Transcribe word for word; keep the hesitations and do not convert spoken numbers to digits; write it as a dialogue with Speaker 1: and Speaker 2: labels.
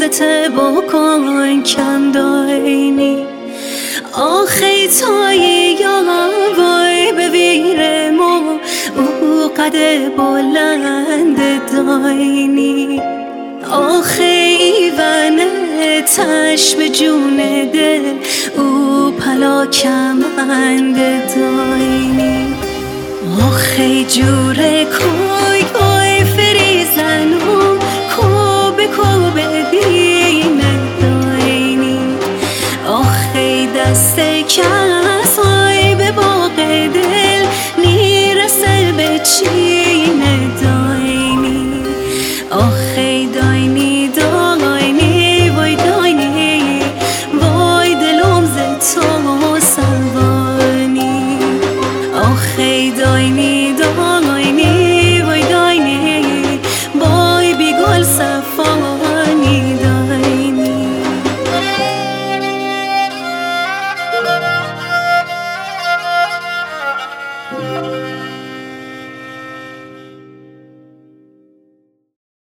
Speaker 1: خطه بکن کم داینی آخی توی یا وای بویرم او قد بلند داینی آخی ونه تش به جون دل او پلا کمند داینی آخی جوره کوی کوی فریزنو کوبه کوبه دینه داینی آخی دست کس های به باغ دل نیرسه به چینه داینی آخی داینی داینی وای داینی وای دلم ز تو سوانی آخی داینی داینی